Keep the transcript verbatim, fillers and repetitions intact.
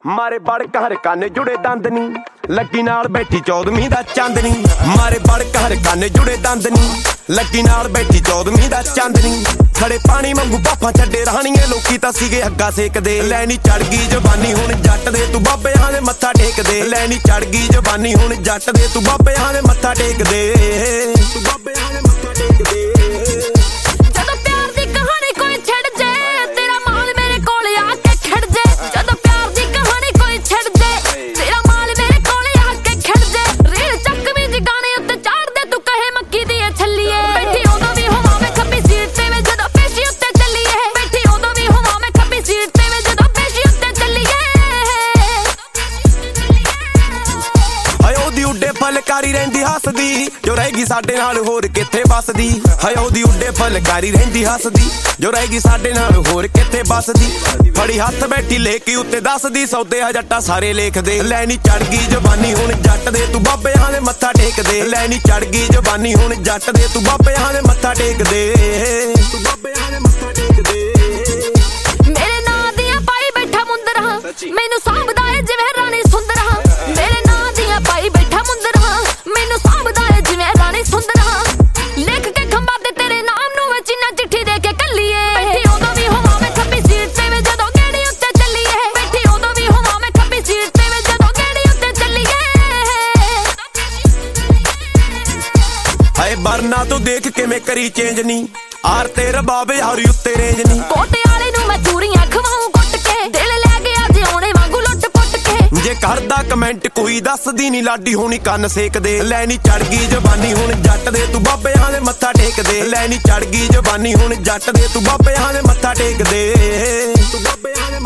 ਮਾਰੇ ਬੜ ਘਰ ਕੰਨ ਜੁੜੇ ਦੰਦ ਨੀ ਲੱਗੀ ਨਾਲ ਬੈਠੀ ਚੌਦਵੀਂ ਦਾ ਚਾਂਦਨੀ। ਮਾਰੇ ਬੜ ਘਰ ਕੰਨ ਜੁੜੇ ਦੰਦ ਨੀ ਲੱਗੀ ਨਾਲ ਬੈਠੀ ਚੌਦਵੀਂ ਦਾ ਚਾਂਦਨੀ। ਖੜੇ ਪਾਣੀ ਵਾਂਗੂ ਬਾਫਾਂ ਛੱਡੇ ਰਾਣੀਏ ਲੋਕੀ ਤਾਂ ਸੀਗੇ ਅੱਗਾ ਸੇਕਦੇ। ਲੈਣੀ ਚੜ ਗਈ ਜਵਾਨੀ ਹੁਣ ਜੱਟ ਦੇ ਤੂੰ ਬਾਬਿਆਂ ਦੇ ਮੱਥਾ ਟੇਕਦੇ। ਲੈਣੀ ਚੜ ਗਈ ਜਵਾਨੀ ਹੁਣ ਜੱਟ ਦੇ ਤੂੰ ਬਾਬਿਆਂ ਦੇ ਮੱਥਾ ਟੇਕਦੇ। ਤੂੰ ਬਾਬਿਆਂ ਦੇ ਮੱਥਾ ਟੇਕਦੇ। ਜਦੋਂ ਪਿਆਰ ਦੀ ਕਹਾਣੀ ਕੋਈ ਛੱਡ ਜੇ ਤੇਰਾ ਮਾਲ ਮੇਰੇ ਕੋਲ ਆ ਕੇ ਖੜ ਜੇ। ਜਦੋਂ ਪਿਆਰ ਦੀ ਕਹਾਣੀ ਕੋਈ ਛੱਡ ਜੇ ਤੇਰਾ ਮਾਲ ਮੇਰੇ ਕੋਲ ਆ ਕੇ ਖੜ ਜੇ। ਰੀਲ ਚੱਕਵੀਂ ਜੀ ਗਾਣੇ ਉੱਤੇ ਚਾੜ ਦੇ ਤੂੰ ਕਹੇ ਮੱਕੀ ਦੀ ਐ ਛੱਲੀਏ। ਬੈਠੀ ਉਦੋਂ ਵੀ ਹੋਵਾਂ ਮੈਂ ਖੱਬੀ ਸੀਟ ਤੇ ਵੇ ਜਦੋਂ ਪੇਸ਼ੀ ਉੱਤੇ ਚੱਲੀਏ। ਬੈਠੀ ਉਦੋਂ ਵੀ ਹੋਵਾਂ ਮੈਂ ਖੱਬੀ ਸੀਟ ਤੇ ਵੇ ਜਦੋਂ ਪੇਸ਼ੀ ਉੱਤੇ ਚੱਲੀਏ। ਹਾਏ ਉਹਦੀ ਉੱਡੇ ਫਲਕਾਰੀ ਰਹਿੰਦੀ ਹੱਸਦੀ ਜੋ ਰਹੇਗੀ ਸਾਡੇ ਨਾਲ ਹੋਰ ਕਿੱਥੇ ਵੱਸਦੀ। ਹਾਏ ਉਹਦੀ ਉੱਡੇ ਫਲਕਾਰੀ ਰਹਿੰਦੀ ਹੱਸਦੀ ਜੋ ਰਹੇਗੀ ਸਾਡੇ ਨਾਲ ਹੋਰ ਕਿੱਥੇ ਵੱਸਦੀ। ਫੜੀ ਹੱਥ ਬੈਠੀ ਲੈ ਕੇ ਉੱਤੇ ਦੱਸਦੀ ਸੌਦੇ ਆ ਜੱਟਾਂ ਸਾਰੇ ਲੇਖਦੇ। ਲੈਣੀ ਚੜ ਗਈ ਜਵਾਨੀ ਹੁਣ ਜੱਟ ਦੇ ਤੂੰ ਬਾਬਿਆਂ ਦੇ ਮੱਥਾ ਟੇਕਦੇ। ਲੈਣੀ ਚੜ ਗਈ ਜਵਾਨੀ ਹੁਣ ਜੱਟ ਦੇ ਤੂੰ ਬਾਬਿਆਂ ਦੇ ਮੱਥਾ ਟੇਕਦੇ। ਤੂੰ ਬਾਬਿਆਂ ਦੇ ਮੱਥਾ ਟੇਕਦੇ। ਮੇਰੇ ਨਾਂ ਦੀਆਂ ਪਾਈ ਬੈਠਾ ਮੁੰਦਰਾਂ ਮੈਨੂੰ ਸਾਂਭਦਾ ਏ ਜਿਵੇਂ ਰਾਣੀ ਸੁੰਦਰਾਂ। ਮੇਰੇ ਨਾਂ ਦੀਆਂ ਪਾਈ ਬੈਠਾ ਮੁੰਦਰਾਂ ਮੈਨੂੰ ਸਾਂਭਦਾ ਏ ਜਿਵੇਂ ਰਾਣੀ ਸੁੰਦਰਾਂ। ਲਿਖ ਕੇ ਖੰਭਾਂ ਤੇ ਤੇਰੇ ਨਾਮ ਨੂੰ ਵਿੱਚ ਨਾ ਚਿੱਠੀ ਦੇ ਕੇ ਕੱਲੀਏ। ਬੈਠੀ ਉਦੋਂ ਵੀ ਹੋਵਾਂ ਮੈਂ ਖੱਬੀ ਸੀਟ ਤੇ ਵੇ ਜਦੋਂ ਗੇੜੀ ਉੱਤੇ ਚੱਲੀਏ। ਬੈਠੀ ਉਦੋਂ ਵੀ ਹੋਵਾਂ ਮੈਂ ਖੱਬੀ ਸੀਟ ਤੇ ਵੇ ਜਦੋਂ ਗੇੜੀ ਉੱਤੇ ਚੱਲੀਏ। ਹਾਏ ਬਰਨਾ ਤੂੰ ਦੇਖ ਕਿਵੇਂ ਕਰੀ ਚੇਂਜ ਨੀ ਆਰ ਤੇ ਰਬਾਬੇ ਹਰੀ ਉੱਤੇ ਰੇਂਜ ਨੀ। ਕੋਟੇ ਵਾਲੇ ਨੂੰ ਮੈਂ ਚੂਰੀਆਂ ਖਵਾਉਂ ਕੁੱਟ ਕੇ ਦਿਲ ਲੈ ਗਿਆ ਜਿਉਣੇ ਵਾਂਗੂ ਲੁੱਟ ਪੁੱਟ ਕੇ। ਜੇ ਕਰਦਾ ਕਮੈਂਟ ਕੋਈ ਦੱਸਦੀ ਨੀ ਲਾਡੀ ਹੋਣੀ ਕੰਨ ਸੇਕਦੇ। ਲੈਣੀ ਚੜ ਗਈ ਜਵਾਨੀ ਹੁਣ ਜੱਟ ਦੇ ਤੂੰ ਬਾਬਿਆਂ ਦੇ ਮੱਥਾ ਟੇਕਦੇ। ਲੈਣੀ ਚੜ ਗਈ ਜਵਾਨੀ ਹੁਣ ਜੱਟ ਦੇ ਤੂੰ ਬਾਬਿਆਂ ਦੇ ਮੱਥਾ ਟੇਕਦੇ। ਤੂੰ ਬਾਬਿਆਂ ਦੇ